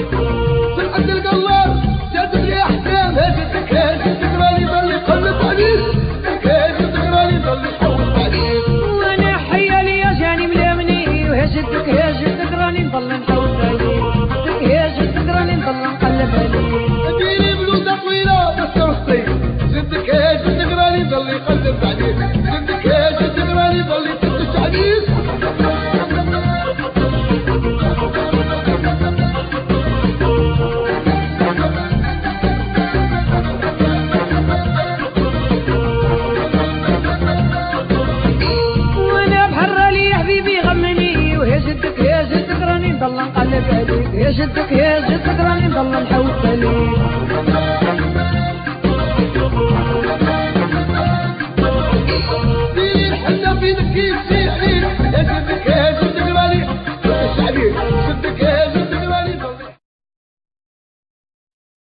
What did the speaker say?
سمعت القلار جاتك يا حسام هاجتك هاجتك راني ضل يقلب عليك هاجتك راني ضل يحوط عليك وانا حيالي يا جاني ملامني وهاجتك هاجتك راني نضل نحوط عليك هاجتك راني نضل نقلب عليك ديري بلوزة طويلة بس رصيك جدك هاجتك راني ضل يقلب عليك جدك هاجتك راني ضل يفتش عليك نضل نقلب عليك يا جدك يا جدك راني نضل نحوس عليك ديري الحنة في ذكي